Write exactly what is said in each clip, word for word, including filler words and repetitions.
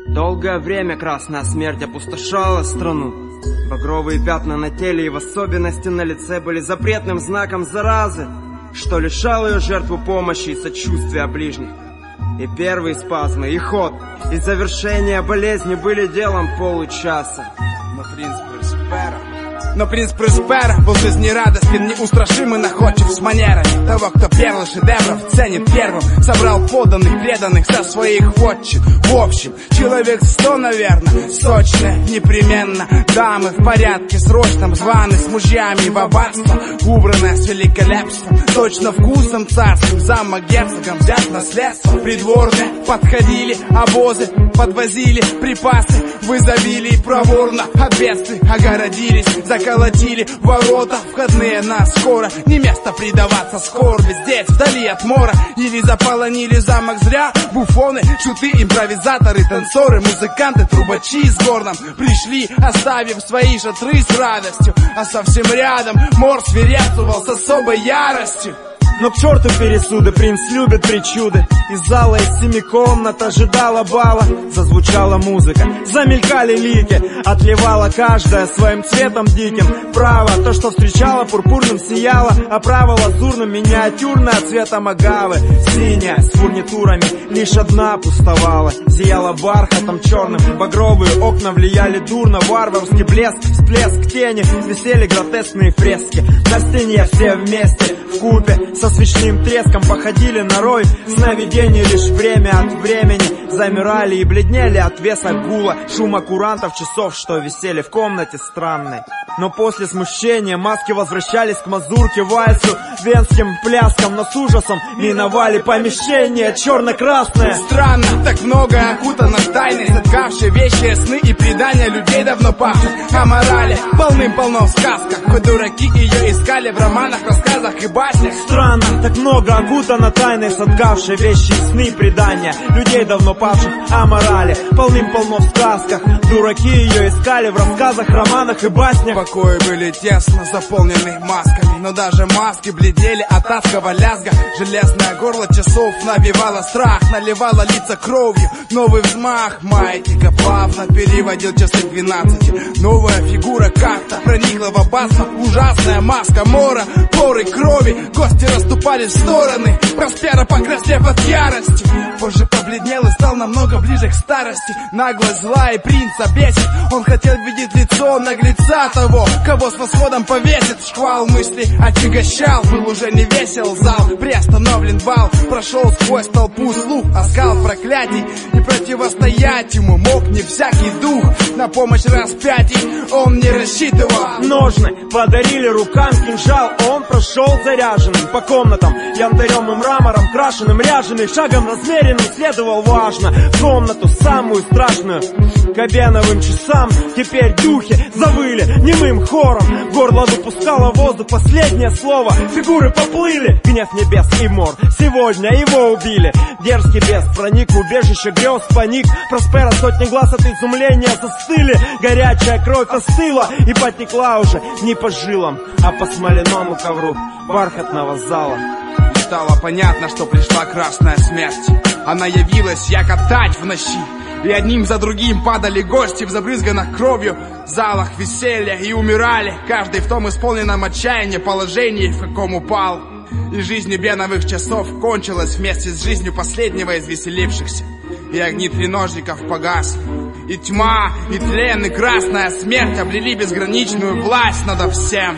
Долгое время красная смерть опустошала страну. Багровые пятна на теле и в особенности на лице были запретным знаком заразы, что лишало ее жертву помощи и сочувствия ближних. И первые спазмы, и ход, и завершение болезни были делом получаса. Но принц Проспера Но принц Проспера был жизнерадостен, неустрашим и находчив с манерами того, кто перлы шедевров ценит первым. Собрал подданных, преданных со своих вотчин. В общем, человек сто, наверное, сочные, непременно. Дамы в порядке срочном, званы с мужьями в аббатство, убранное с великолепством, точно вкусом царским. Замок герцогом взять наследство. Придворные подходили, обозы подвозили, припасы в изобилии проворно от бедствий огородились. Заколотили ворота входные нас скоро. Не место предаваться скорби здесь, вдали от мора. Или заполонили замок зря буфоны, шуты, импровизаторы, танцоры, музыканты, трубачи с горном пришли, оставив свои шатры с радостью. А совсем рядом мор свирепствовал с особой яростью. Но к черту пересуды, принц любит причуды. Из зала из семи комнат ожидала бала. Зазвучала музыка, замелькали лики, отливала каждая своим цветом диким. Право, то, что встречала, пурпурным сияло, а право лазурным, миниатюрное, цветом агавы. Синяя, с фурнитурами, лишь одна пустовала. Зияла бархатом черным, багровые окна влияли дурно. Варварский блеск, всплеск тени, висели гротескные фрески. На стене все вместе, вкупе, со свечным треском походили на рой. Сновидения лишь время от времени замирали и бледнели от веса гула, шума курантов, часов, что висели в комнате странной. Но после смущения маски возвращались к мазурке, вальсу, венским пляскам, но с ужасом миновали помещение черно-красное. Странно, так многое окутано тайной, соткавшие вещи, сны и предания людей давно павших. О морали полным-полно в сказках, хоть дураки ее искали в романах, рассказах и баснях. Странно, так много окутано тайной, соткавшие вещи, сны и предания людей давно павших. О морали полным-полно в сказках, дураки ее искали в рассказах, романах и баснях. Покои были тесно заполнены масками, но даже маски бледнели от адского лязга. Железное горло часов навевало страх, наливало лица кровью. Новый взмах маятника плавно переводил часы к двенадцати. Новая фигура как-то проникла в аббатство. Ужасная маска мора, поры крови, гости расступались в стороны. Проспера покраснев от ярости, позже побледнел и стал намного ближе к старости. Наглость зла и принца бесит, он хотел видеть лицо наглеца того, кого с восходом повесит. Шквал мыслей отягощал, был уже не весел зал. Приостановлен бал, прошел сквозь толпу слух, оскал проклятий, и противостоять ему мог не всякий дух. На помощь распятий он не рассчитывал. Ножны подарили рукам, кинжал он прошел заряженным по комнатам, янтарем и мрамором крашеным, ряженый, шагом размеренным следовал важно в комнату самую страшную. К обеновым часам теперь духи завыли немым хором. Горло выпускало воздух, последнее слово. Фигуры поплыли, гнев небес и мор. Сегодня его убили. Дерзкий бес проник в убежище грез, паник. Проспера сотни глаз от изумления застыли. Горячая кровь остыла и потекла уже не по жилам, а по смоляному ковру бархатного зала. Стало понятно, что пришла красная смерть. Она явилась яко тать в ночи, и одним за другим падали гости в забрызганных кровью залах веселья и умирали, каждый в том исполненном отчаянии положении, в каком упал. И жизнь беновых часов кончилась вместе с жизнью последнего из веселившихся. И огни треножников погасли, и тьма, и тлен, и красная смерть обрели безграничную власть надо всем.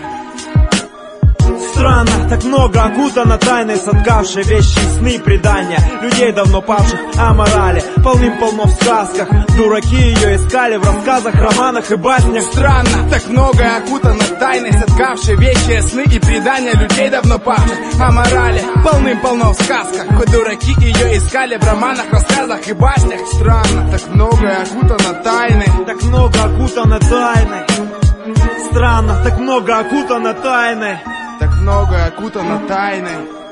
Странно, так много окутано тайной, соткавшей вещи, сны и предания людей давно павших. О морали полным-полно в сказках, дураки ее искали в рассказах, романах и баснях. Странно, так многое окутано тайной, соткавшей вещи, сны и предания людей давно павших. О морали полным-полно в сказках, хоть дураки ее искали в романах, рассказах и баснях. Странно, так многое окутано тайной, так много окутано тайной. Странно, так много окутано тайной, так многое окутано тайной.